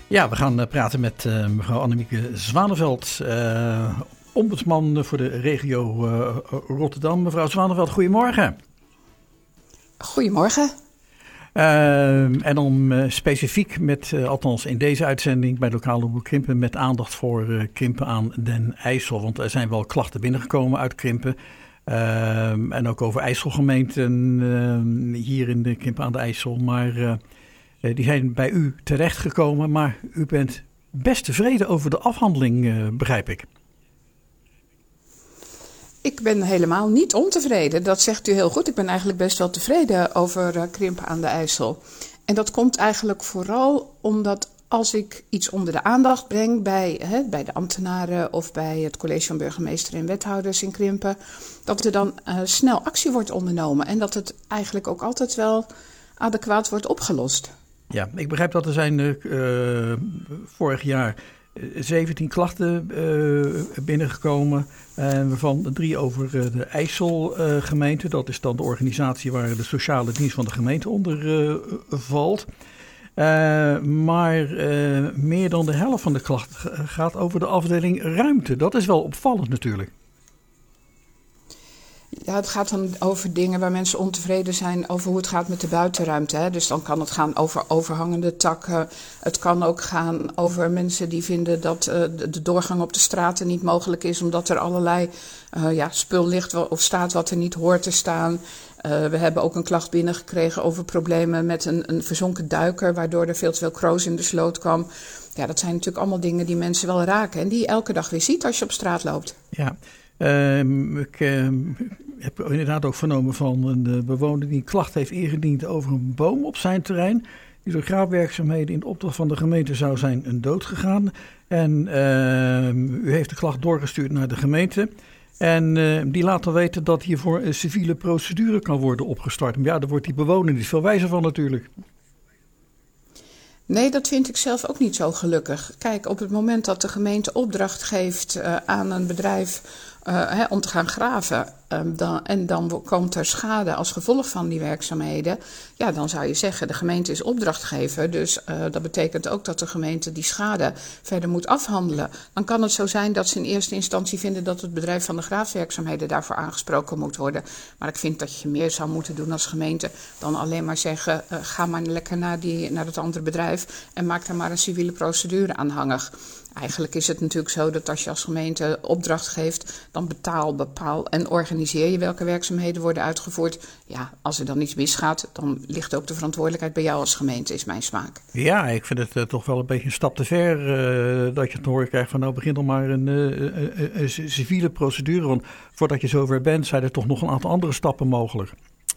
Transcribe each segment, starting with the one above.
Ja, we gaan praten met mevrouw Annemieke Zwaneveld, ombudsman voor de regio Rotterdam. Mevrouw Zwaneveld, goedemorgen. Goedemorgen. En dan specifiek met, althans in deze uitzending bij Lokale Omroep Krimpen, met aandacht voor Krimpen aan den IJssel. Want er zijn wel klachten binnengekomen uit Krimpen. En ook over IJsselgemeenten hier in de Krimpen aan de IJssel. Maar die zijn bij u terechtgekomen. Maar u bent best tevreden over de afhandeling, begrijp ik. Ik ben helemaal niet ontevreden. Dat zegt u heel goed. Ik ben eigenlijk best wel tevreden over Krimpen aan de IJssel. En dat komt eigenlijk vooral omdat als ik iets onder de aandacht breng bij de ambtenaren of bij het college van burgemeester en wethouders in Krimpen, dat er dan snel actie wordt ondernomen en dat het eigenlijk ook altijd wel adequaat wordt opgelost. Ja, ik begrijp dat er zijn vorig jaar 17 klachten binnengekomen, waarvan 3 over de IJsselgemeente. Dat is dan de organisatie waar de sociale dienst van de gemeente onder valt. Maar meer dan de helft van de klachten gaat over de afdeling ruimte. Dat is wel opvallend natuurlijk. Ja, het gaat dan over dingen waar mensen ontevreden zijn over hoe het gaat met de buitenruimte. Hè. Dus dan kan het gaan over overhangende takken. Het kan ook gaan over mensen die vinden dat de doorgang op de straten niet mogelijk is, omdat er allerlei spul ligt of staat wat er niet hoort te staan. We hebben ook een klacht binnengekregen over problemen met een verzonken duiker, waardoor er veel te veel kroos in de sloot kwam. Ja, dat zijn natuurlijk allemaal dingen die mensen wel raken en die je elke dag weer ziet als je op straat loopt. Ja. Ik heb inderdaad ook vernomen van een bewoner die een klacht heeft ingediend over een boom op zijn terrein, die door graafwerkzaamheden in de opdracht van de gemeente zou zijn doodgegaan. En u heeft de klacht doorgestuurd naar de gemeente. En die laat dan weten dat hiervoor een civiele procedure kan worden opgestart. Maar ja, daar wordt die bewoner niet veel wijzer van natuurlijk. Nee, dat vind ik zelf ook niet zo gelukkig. Kijk, op het moment dat de gemeente opdracht geeft aan een bedrijf om te gaan graven, en dan komt er schade als gevolg van die werkzaamheden, ja, dan zou je zeggen, de gemeente is opdrachtgever, dus dat betekent ook dat de gemeente die schade verder moet afhandelen. Dan kan het zo zijn dat ze in eerste instantie vinden dat het bedrijf van de graafwerkzaamheden daarvoor aangesproken moet worden. Maar ik vind dat je meer zou moeten doen als gemeente dan alleen maar zeggen, ga maar lekker naar het andere bedrijf en maak daar maar een civiele procedure aanhangig. Eigenlijk is het natuurlijk zo dat als je als gemeente opdracht geeft, dan bepaal en organiseer je welke werkzaamheden worden uitgevoerd. Ja, als er dan iets misgaat, dan ligt ook de verantwoordelijkheid bij jou als gemeente, is mijn smaak. Ja, ik vind het toch wel een beetje een stap te ver dat je te horen krijgt van nou begin dan maar een civiele procedure. Want voordat je zover bent, zijn er toch nog een aantal andere stappen mogelijk.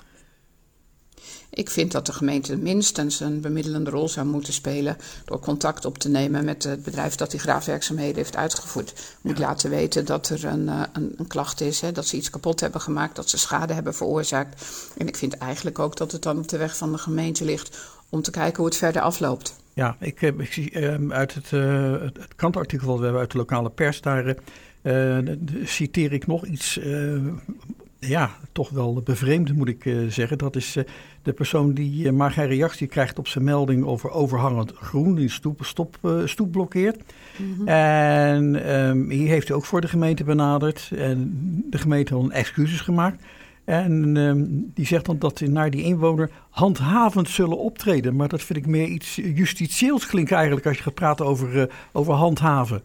Ik vind dat de gemeente minstens een bemiddelende rol zou moeten spelen door contact op te nemen met het bedrijf dat die graafwerkzaamheden heeft uitgevoerd. Moet laten weten dat er een klacht is, dat ze iets kapot hebben gemaakt, dat ze schade hebben veroorzaakt. En ik vind eigenlijk ook dat het dan op de weg van de gemeente ligt om te kijken hoe het verder afloopt. Ja, ik zie uit het krantartikel dat we hebben uit de lokale pers, daar citeer ik nog iets toch wel bevreemd moet ik zeggen. Dat is de persoon die maar geen reactie krijgt op zijn melding over overhangend groen, die stoep blokkeert. Mm-hmm. En hier heeft hij ook voor de gemeente benaderd. En de gemeente heeft excuses gemaakt. En die zegt dan dat naar die inwoner handhavend zullen optreden. Maar dat vind ik meer iets justitieels klinken eigenlijk als je gaat praten over handhaven.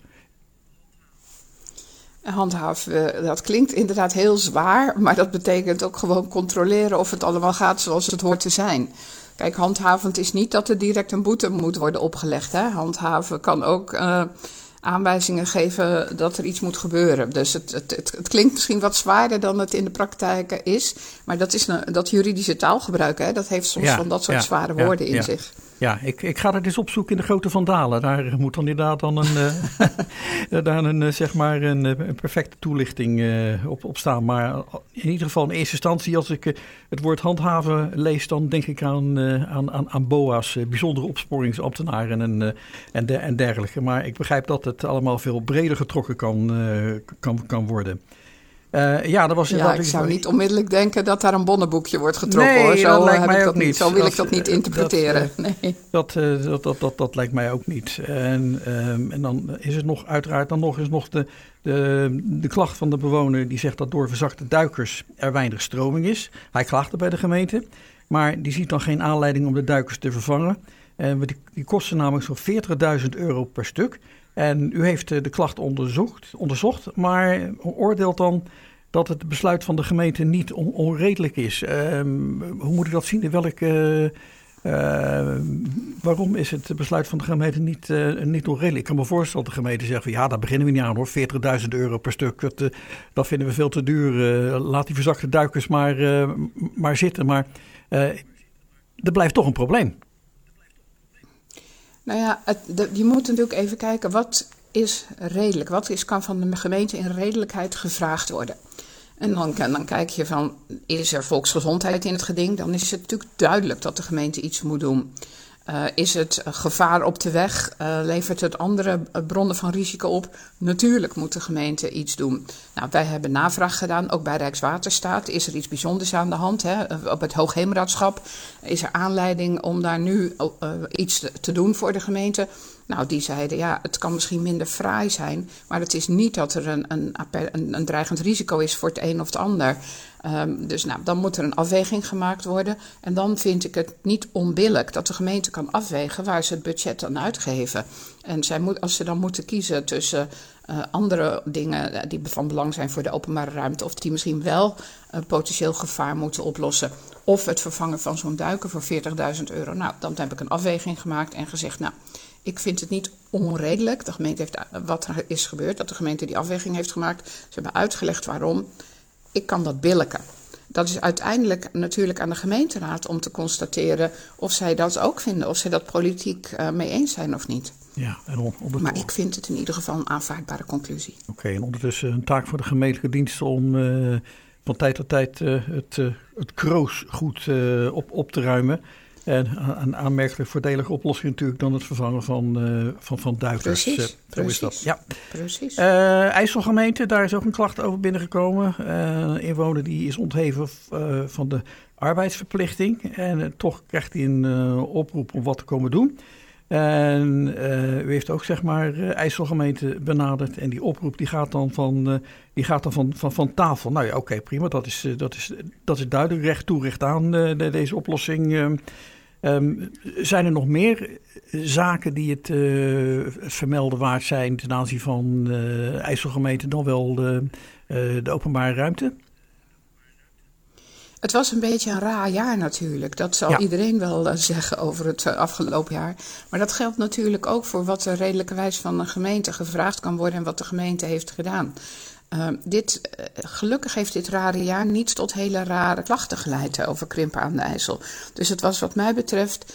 Handhaven, dat klinkt inderdaad heel zwaar, maar dat betekent ook gewoon controleren of het allemaal gaat zoals het hoort te zijn. Kijk, handhavend is niet dat er direct een boete moet worden opgelegd. Hè? Handhaven kan ook aanwijzingen geven dat er iets moet gebeuren. Dus het klinkt misschien wat zwaarder dan het in de praktijk is, maar dat juridische taalgebruik, hè, dat heeft soms van dat soort zware woorden in zich. Ja, ik ga dat eens opzoeken in de Grote Vandalen. Daar moet dan inderdaad dan een perfecte toelichting op staan. Maar in ieder geval in eerste instantie, als ik het woord handhaven lees, dan denk ik aan BOA's, bijzondere opsporingsambtenaren en dergelijke. Maar ik begrijp dat het allemaal veel breder getrokken kan worden. Dat was Ja, ik zou niet onmiddellijk denken dat daar een bonnenboekje wordt getrokken. Nee, hoor. Zo dat lijkt mij ook niet. Zo wil ik dat niet interpreteren. Nee. Dat lijkt mij ook niet. En dan is het nog uiteraard de klacht van de bewoner die zegt dat door verzakte duikers er weinig stroming is. Hij klaagde bij de gemeente, maar die ziet dan geen aanleiding om de duikers te vervangen. Die kosten namelijk zo'n €40.000 per stuk. En u heeft de klacht onderzocht, maar oordeelt dan dat het besluit van de gemeente niet onredelijk is. Hoe moet ik dat zien? Waarom is het besluit van de gemeente niet onredelijk? Ik kan me voorstellen dat de gemeente zegt van daar beginnen we niet aan hoor. €40.000 per stuk, dat vinden we veel te duur. Laat die verzakte duikers maar zitten. Maar er blijft toch een probleem. Nou ja, je moet natuurlijk even kijken, wat is redelijk? Wat kan van de gemeente in redelijkheid gevraagd worden? En dan kijk je van, is er volksgezondheid in het geding? Dan is het natuurlijk duidelijk dat de gemeente iets moet doen. Is het gevaar op de weg? Levert het andere bronnen van risico op? Natuurlijk moet de gemeente iets doen. Nou, wij hebben navraag gedaan, ook bij Rijkswaterstaat. Is er iets bijzonders aan de hand? Hè? Op het Hoogheemraadschap is er aanleiding om daar nu iets te doen voor de gemeente? Nou, die zeiden, het kan misschien minder fraai zijn, maar het is niet dat er een dreigend risico is voor het een of het ander. Dus dan moet er een afweging gemaakt worden. En dan vind ik het niet onbillijk dat de gemeente kan afwegen waar ze het budget dan uitgeven. En als ze dan moeten kiezen tussen andere dingen die van belang zijn voor de openbare ruimte, of die misschien wel potentieel gevaar moeten oplossen, of het vervangen van zo'n duiker voor €40.000. Nou, dan heb ik een afweging gemaakt en gezegd, ik vind het niet onredelijk. De gemeente heeft, wat er is gebeurd, dat de gemeente die afweging heeft gemaakt. Ze hebben uitgelegd waarom. Ik kan dat billijken. Dat is uiteindelijk natuurlijk aan de gemeenteraad om te constateren of zij dat ook vinden. Of zij dat politiek mee eens zijn of niet. Ja, maar ik vind het in ieder geval een aanvaardbare conclusie. Oké, en ondertussen een taak voor de gemeentelijke diensten om van tijd tot tijd het kroos goed op te ruimen. En een aanmerkelijk voordelige oplossing natuurlijk dan het vervangen van duikers. Precies, Is dat. Ja. Precies. IJsselgemeente, daar is ook een klacht over binnengekomen. Een inwoner die is ontheven van de arbeidsverplichting. En toch krijgt hij een oproep om wat te komen doen. En u heeft ook IJsselgemeente benaderd. En die oproep die gaat dan van tafel. Nou ja, oké, prima. Dat is duidelijk. Recht toe, recht aan deze oplossing. Zijn er nog meer zaken die het vermelden waard zijn ten aanzien van IJsselgemeente dan wel de openbare ruimte? Het was een beetje een raar jaar natuurlijk. Dat zal iedereen wel zeggen over het afgelopen jaar. Maar dat geldt natuurlijk ook voor wat er redelijkerwijs van een gemeente gevraagd kan worden en wat de gemeente heeft gedaan. Gelukkig heeft dit rare jaar niet tot hele rare klachten geleid over Krimpen aan de IJssel. Dus het was wat mij betreft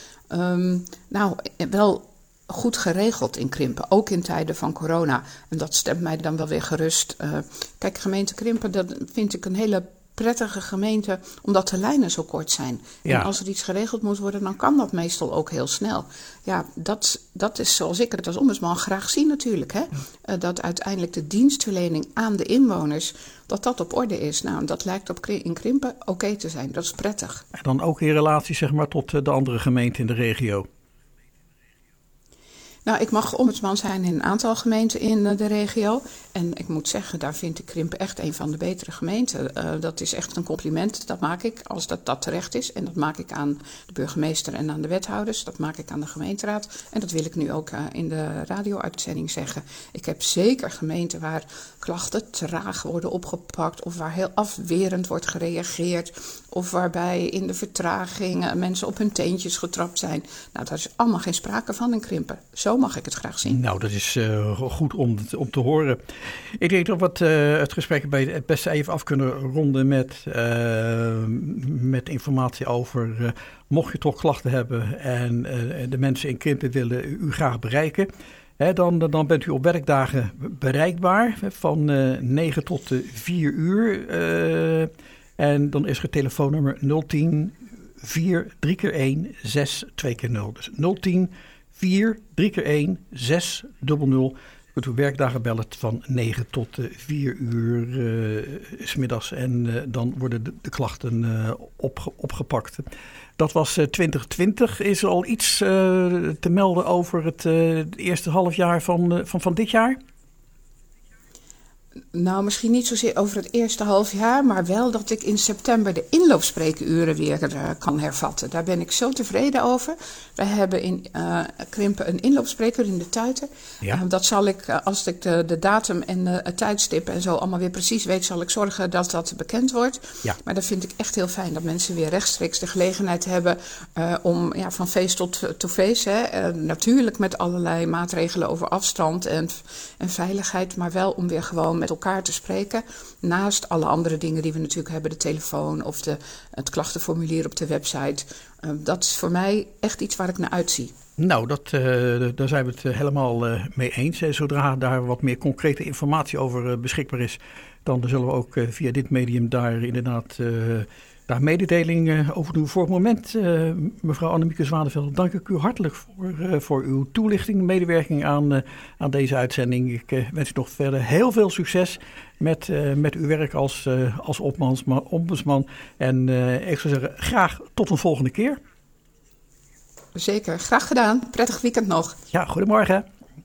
wel goed geregeld in Krimpen, ook in tijden van corona. En dat stemt mij dan wel weer gerust. Kijk, gemeente Krimpen, dat vind ik een hele prettige gemeente, omdat de lijnen zo kort zijn. Ja. En als er iets geregeld moet worden, dan kan dat meestal ook heel snel. Ja, dat is zoals ik het als ombudsman graag zie natuurlijk. Hè? Dat uiteindelijk de dienstverlening aan de inwoners, dat op orde is. Nou, dat lijkt in Krimpen oké te zijn. Dat is prettig. En dan ook in relatie tot de andere gemeenten in de regio. Nou, ik mag ombudsman zijn in een aantal gemeenten in de regio. En ik moet zeggen, daar vind ik Krimpen echt een van de betere gemeenten. Dat is echt een compliment. Dat maak ik als dat terecht is. En dat maak ik aan de burgemeester en aan de wethouders. Dat maak ik aan de gemeenteraad. En dat wil ik nu ook in de radio-uitzending zeggen. Ik heb zeker gemeenten waar klachten traag worden opgepakt. Of waar heel afwerend wordt gereageerd. Of waarbij in de vertraging mensen op hun teentjes getrapt zijn. Nou, daar is allemaal geen sprake van in Krimpen. Zo mag ik het graag zien. Nou, dat is goed om te horen. Ik denk dat we het gesprek bij het beste even af kunnen ronden met informatie over, mocht je toch klachten hebben en de mensen in Krimpen willen u graag bereiken, dan bent u op werkdagen bereikbaar van 9 tot 4 uur. En dan is het telefoonnummer 010 4 3x1 6 2x0. Dus 010 4 3x1 600. kunt u werkdagen bellen van 9 tot 4 uur 's middags. En dan worden de klachten opgepakt. Dat was 2020. Is er al iets te melden over het eerste halfjaar van dit jaar? Nou, misschien niet zozeer over het eerste half jaar, maar wel dat ik in september de inloopspreekuren weer kan hervatten. Daar ben ik zo tevreden over. We hebben in Krimpen een inloopspreekuur in de Tuiten. Ja. Dat zal ik, als ik de datum en het tijdstip en zo allemaal weer precies weet, zal ik zorgen dat dat bekend wordt. Ja. Maar dat vind ik echt heel fijn, dat mensen weer rechtstreeks de gelegenheid hebben om van feest tot feest. Natuurlijk met allerlei maatregelen over afstand en veiligheid, maar wel om weer gewoon met elkaar te spreken. Naast alle andere dingen die we natuurlijk hebben, de telefoon of het klachtenformulier op de website. Dat is voor mij echt iets waar ik naar uitzie. Nou, daar zijn we het helemaal mee eens. Zodra daar wat meer concrete informatie over beschikbaar is, dan zullen we ook via dit medium daar inderdaad daar mededeling over doen. Voor het moment, mevrouw Annemieke Zwaneveld, dank ik u hartelijk voor uw toelichting, medewerking aan deze uitzending. Ik wens u nog verder heel veel succes met uw werk als ombudsman. En ik zou zeggen, graag tot een volgende keer. Zeker, graag gedaan. Prettig weekend nog. Ja, goedemorgen.